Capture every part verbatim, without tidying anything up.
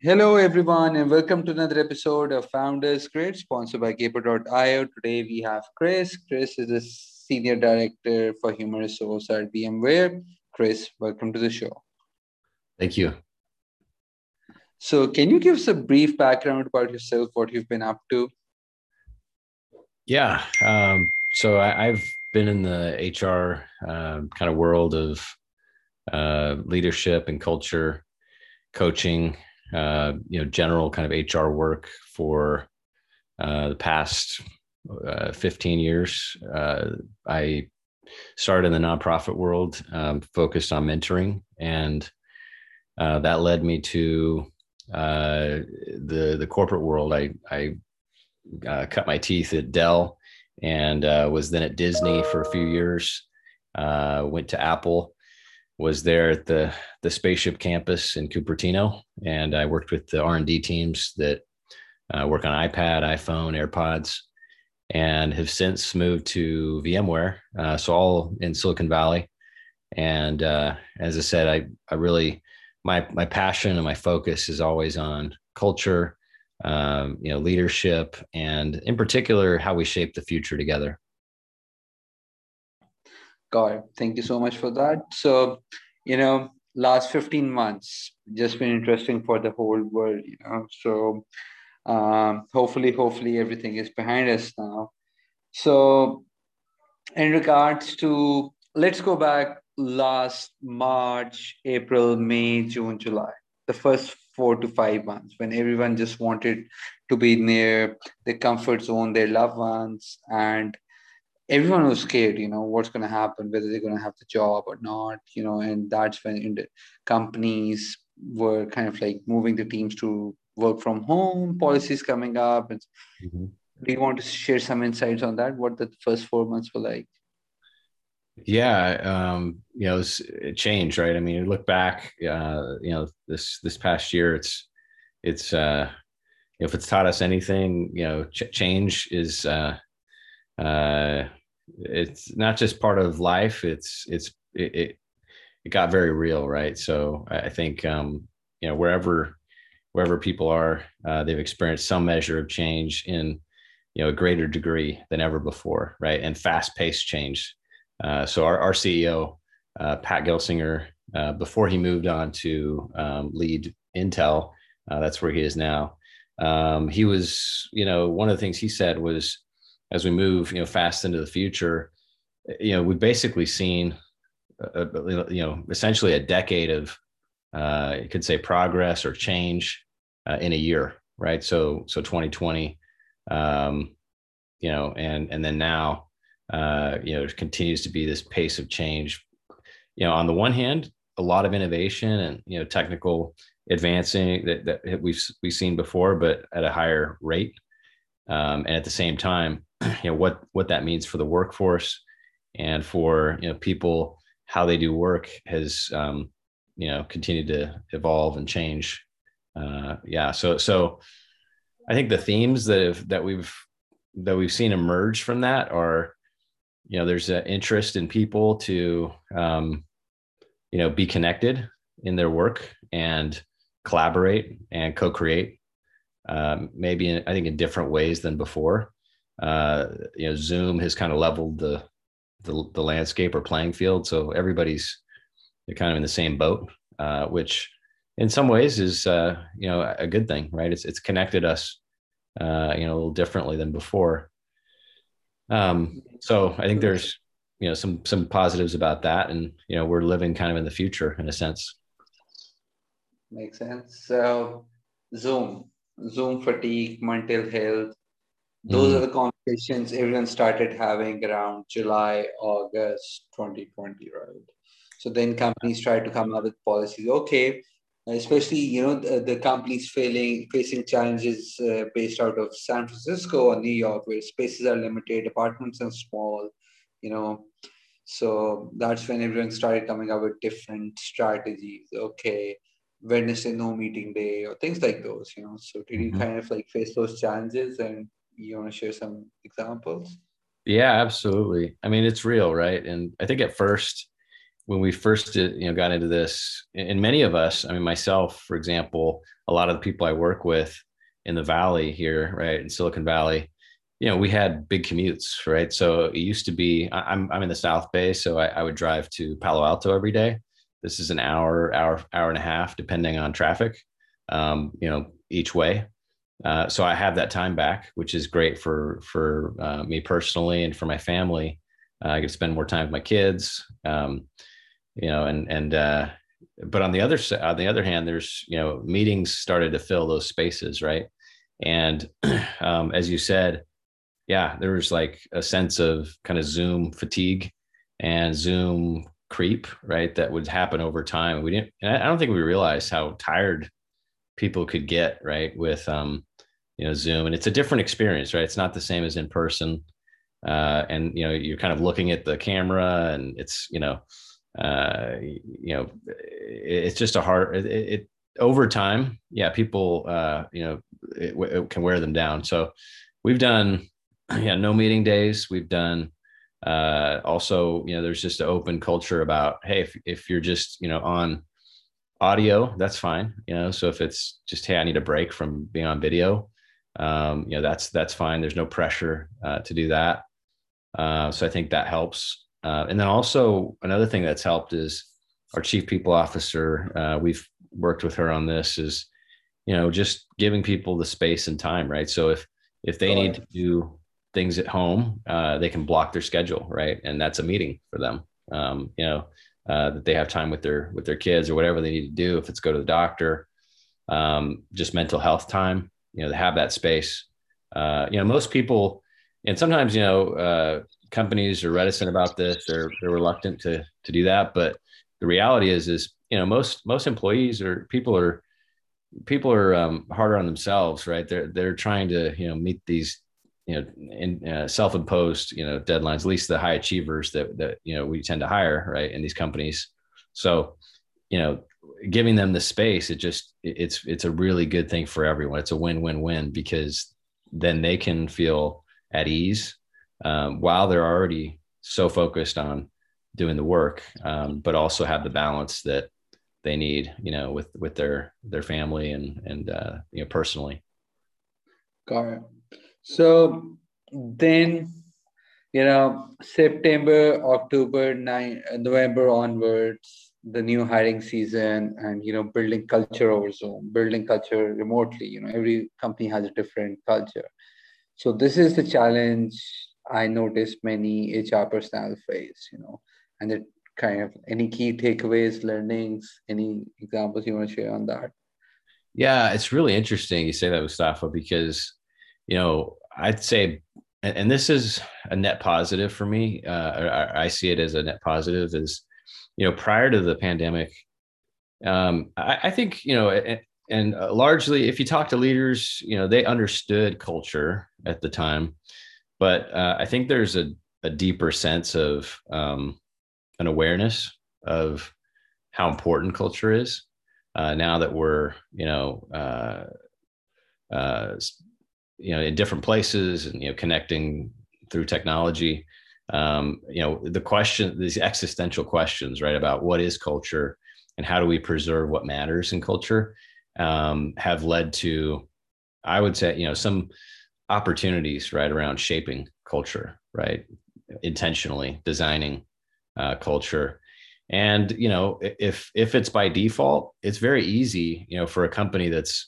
Hello, everyone, and welcome to another episode of Founders Grid, sponsored by Caper dot io. Today we have Chris. Chris is a Senior Director for Human Resource at VMware. Chris, welcome to the show. Thank you. So, can you give us a brief background about yourself, what you've been up to? Yeah. Um, so I, I've been in the H R um, kind of world of uh, leadership and culture coaching, uh, you know, general kind of H R work for uh, the past uh, fifteen years. Uh, I started in the nonprofit world, um, focused on mentoring, and uh, that led me to uh, the the corporate world. I I uh, cut my teeth at Dell and uh, was then at Disney for a few years. Uh, went to Apple, was there at the the spaceship campus in Cupertino, and I worked with the R and D teams that uh, work on iPad, iPhone, AirPods, and have since moved to VMware. Uh, so all in Silicon Valley. And uh, as I said, I I really my my passion and my focus is always on culture, um, you know, leadership, and in particular, how we shape the future together. Got it. Thank you so much for that. So, you know, last fifteen months just been interesting for the whole world, you know. So, um, hopefully, hopefully everything is behind us now. So, in regards to, let's go back last March, April, May, June, July, the first four to five months when everyone just wanted to be near the comfort zone, their loved ones, and everyone was scared, you know, what's going to happen, whether they're going to have the job or not, you know, and that's when in the companies were kind of like moving the teams to work from home, policies coming up. And Mhm. do you want to share some insights on that? What the first four months were like? Yeah, um, you know, it's, it changed, right? I mean, you look back, uh, you know, this this past year, it's it's uh, if it's taught us anything, you know, ch- change is uh, uh, it's not just part of life. It's it's it, it it got very real, right? So I think um, you know wherever wherever people are, uh, they've experienced some measure of change in you know a greater degree than ever before, right? And fast paced change. Uh, so our, our C E O, uh, Pat Gelsinger, uh, before he moved on to um, lead Intel, uh, that's where he is now. Um, he was, you know, one of the things he said was, as we move, you know, fast into the future, you know, we've basically seen, uh, you know, essentially a decade of, uh, you could say progress or change uh, in a year, right? So, so twenty twenty, um, you know, and and then now, uh, you know, it continues to be this pace of change. You know, on the one hand, a lot of innovation and you know technical advancing that, that we've we've seen before, but at a higher rate. Um, and at the same time, you know what what that means for the workforce and for you know people how they do work has um, you know continued to evolve and change. Uh, yeah, so so I think the themes that have that we've that we've seen emerge from that are you know there's an interest in people to um, you know be connected in their work and collaborate and co-create, um, maybe in, I think in different ways than before. Uh, you know, Zoom has kind of leveled the, the the landscape or playing field, so everybody's kind of in the same boat, uh, which in some ways is uh, you know a good thing, right? It's it's connected us uh, you know a little differently than before. Um, so I think there's you know some some positives about that, and you know we're living kind of in the future in a sense. Makes sense. So, Zoom, Zoom fatigue, mental health, those are Mm, the conversations everyone started having around July, August twenty twenty, right? So then companies tried to come up with policies. Okay, especially you know the, the companies failing facing challenges uh, based out of San Francisco or New York, where spaces are limited, apartments are small, you know. So that's when everyone started coming up with different strategies. Okay, Wednesday no meeting day or things like those, you know. So did you mhm. kind of like face those challenges and you want to share some examples? Yeah, absolutely. I mean, it's real, right? And I think at first when we first did, you know, got into this, and many of us, I mean, myself, for example, a lot of the people I work with in the Valley here, right, in Silicon Valley, you know, we had big commutes, right? So it used to be, I'm I'm in the South Bay, so I, I would drive to Palo Alto every day. This is an hour, hour, hour and a half, depending on traffic, um, you know, each way. Uh, so I have that time back, which is great for for uh, me personally and for my family. Uh, I get to spend more time with my kids, um, you know, and and uh, but on the other side, on the other hand, there's, you know, meetings started to fill those spaces, right? And um, as you said, yeah, there was like a sense of kind of Zoom fatigue and Zoom creep, right? That would happen over time. We didn't, and I don't think we realized how tired people could get, right, with um, you know, Zoom. And it's a different experience, right? It's not the same as in person. Uh, and you know, you're kind of looking at the camera, and it's, you know, uh, you know, it's just a hard. It, it over time, yeah, people, uh, you know, it, it can wear them down. So we've done, yeah, no meeting days. We've done. Uh, also, you know, there's just an open culture about, hey, if if you're just, you know, on audio, that's fine. You know, so if it's just, hey, I need a break from being on video, um, you know, that's that's fine. There's no pressure uh, to do that. Uh, so I think that helps. Uh, and then also another thing that's helped is our chief people officer. Uh, we've worked with her on this. Is, you know, just giving people the space and time, right? So if if they need to do things at home, uh, they can block their schedule, right? And that's a meeting for them. Um, you know, uh, that they have time with their with their kids or whatever they need to do. If it's go to the doctor, um, just mental health time. You know, they have that space. Uh, you know, most people, and sometimes, you know, uh, companies are reticent about this. They're they're reluctant to to do that. But the reality is, is you know, most most employees or people are people are um, harder on themselves, right? They're they're trying to, you know, meet these, you know, in uh, self-imposed, you know, deadlines. At least the high achievers that that you know we tend to hire, right, in these companies. So, you know, giving them the space, it just it's it's a really good thing for everyone. It's a win-win-win, because then they can feel at ease um, while they're already so focused on doing the work, um, but also have the balance that they need, you know, with with their their family and and uh, you know, personally. Got it. So then, you know, September, October, nine, November onwards, the new hiring season, and, you know, building culture over Zoom, building culture remotely. You know, every company has a different culture. So this is the challenge I noticed many H R personnel face, you know, and it kind of, any key takeaways, learnings, any examples you want to share on that? Yeah, it's really interesting you say that, Mustafa, because, you know, I'd say, and, and this is a net positive for me. Uh, I, I see it as a net positive. Is, you know, prior to the pandemic, um, I, I think, you know, and, and largely, if you talk to leaders, you know, they understood culture at the time, but uh, I think there's a, a deeper sense of um, an awareness of how important culture is uh, now that we're, you know, uh, uh, you know, in different places and, you know, connecting through technology. Um, you know, the question, these existential questions, right, about what is culture and how do we preserve what matters in culture, um, have led to, I would say, you know, some opportunities, right, around shaping culture, right, intentionally designing uh, culture. And, you know, if if it's by default, it's very easy, you know, for a company that's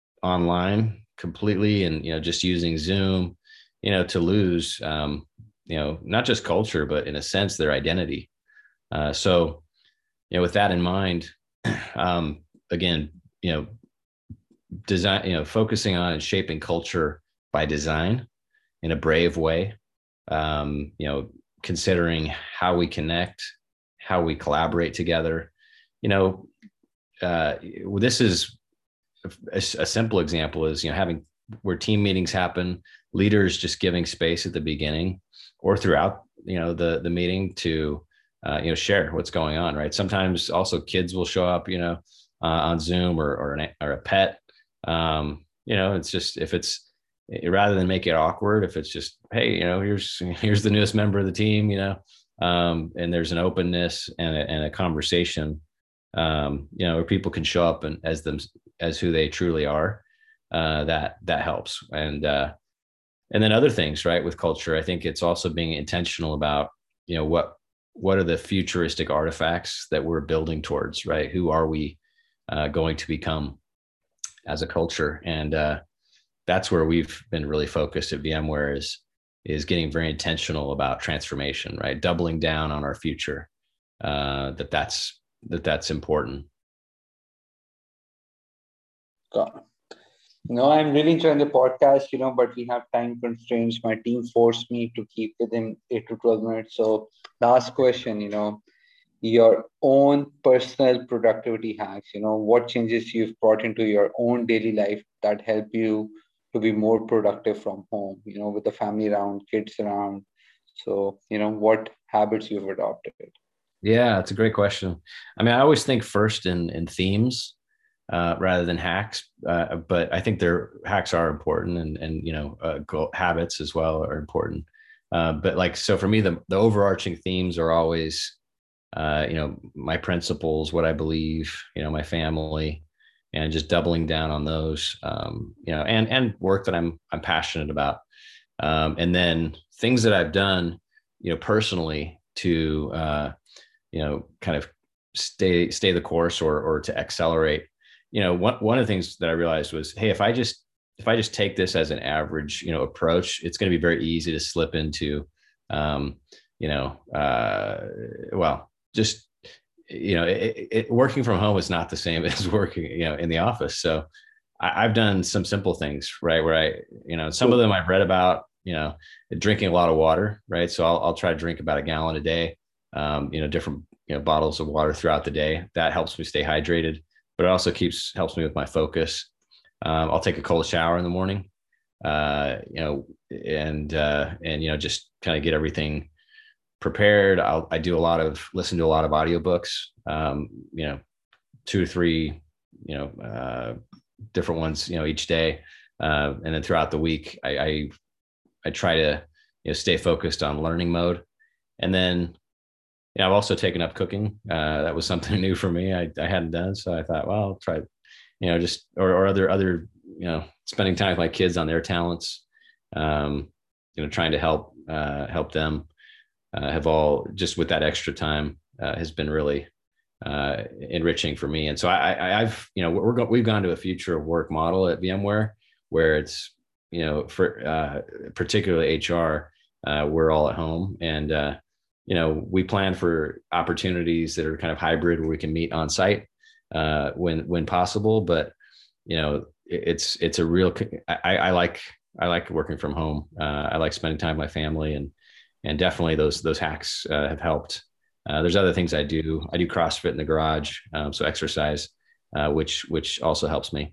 online completely and, you know, just using Zoom, you know, to lose, um, you know, not just culture, but in a sense, their identity. Uh, so, you know, with that in mind, um, again, you know, design, you know, focusing on and shaping culture by design in a brave way, um, you know, considering how we connect, how we collaborate together. You know, uh, this is a, a simple example is, you know, having where team meetings happen, leaders just giving space at the beginning or throughout, you know, the, the meeting to, uh, you know, share what's going on, right? Sometimes also kids will show up, you know, uh, on Zoom or, or, an, or a pet. Um, you know, it's just, if it's, rather than make it awkward, if it's just, hey, you know, here's, here's the newest member of the team, you know, um, and there's an openness and a, and a conversation, um, you know, where people can show up and as them as who they truly are, uh, that that helps. And uh, and then other things, right, with culture, I think it's also being intentional about, you know, what what are the futuristic artifacts that we're building towards, right? Who are we uh, going to become as a culture? And uh, that's where we've been really focused at VMware is is getting very intentional about transformation, right? Doubling down on our future. Uh, that that's that that's important. Got it. No, I'm really enjoying the podcast, you know, but we have time constraints. My team forced me to keep within eight to twelve minutes. So, last question, you know, your own personal productivity hacks, you know, what changes you've brought into your own daily life that help you to be more productive from home, you know, with the family around, kids around. So, you know, what habits you've adopted? Yeah, it's a great question. I mean, I always think first in in themes uh, rather than hacks, uh, but I think their hacks are important, and and you know, uh, goal, habits as well are important. Uh, but like, so for me, the the overarching themes are always, uh, you know, my principles, what I believe, you know, my family, and just doubling down on those, um, you know, and and work that I'm I'm passionate about, um, and then things that I've done, you know, personally to uh, you know, kind of stay stay the course or or to accelerate. You know, one one of the things that I realized was, hey, if I just if I just take this as an average, you know, approach, it's going to be very easy to slip into, um, you know, uh, well, just you know, it, it, working from home is not the same as working, you know, in the office. So I, I've done some simple things, right, where I, you know, some of them I've read about, you know, drinking a lot of water, right. So I'll, I'll try to drink about a gallon a day, um, you know, different, you know, bottles of water throughout the day. That helps me stay hydrated, but it also keeps, helps me with my focus. Um, I'll take a cold shower in the morning, uh, you know, and, uh, and, you know, just kind of get everything prepared. I'll, I do a lot of, listen to a lot of audiobooks, um, you know, two or three, you know, uh, different ones, you know, each day. Uh, and then throughout the week, I, I, I try to, you know, stay focused on learning mode. And then, you know, I've also taken up cooking. Uh, that was something new for me. I, I hadn't done. So I thought, well, I'll try, you know, just, or, or other, other, you know, spending time with my kids on their talents, um, you know, trying to help, uh, help them, uh, have all just with that extra time, uh, has been really, uh, enriching for me. And so I, I I've, you know, we're go- we've gone to a future of work model at VMware where it's, you know, for, uh, particularly H R, uh, we're all at home and, uh, you know, we plan for opportunities that are kind of hybrid where we can meet on site, uh, when, when possible, but, you know, it, it's, it's a real, I, I like, I like working from home. Uh, I like spending time with my family and, and definitely those, those hacks, uh, have helped. Uh, there's other things I do. I do CrossFit in the garage. Um, so exercise, uh, which, which also helps me.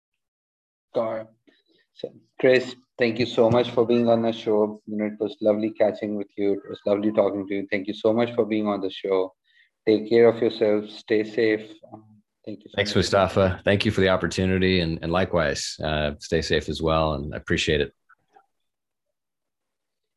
Got it. So, Chris, thank you so much for being on the show. You know, it was lovely catching with you. It was lovely talking to you. Thank you so much for being on the show. Take care of yourself. Stay safe. Um, thank you so Thanks, much. Mustafa. Thank you for the opportunity. And, and likewise, uh, stay safe as well. And I appreciate it.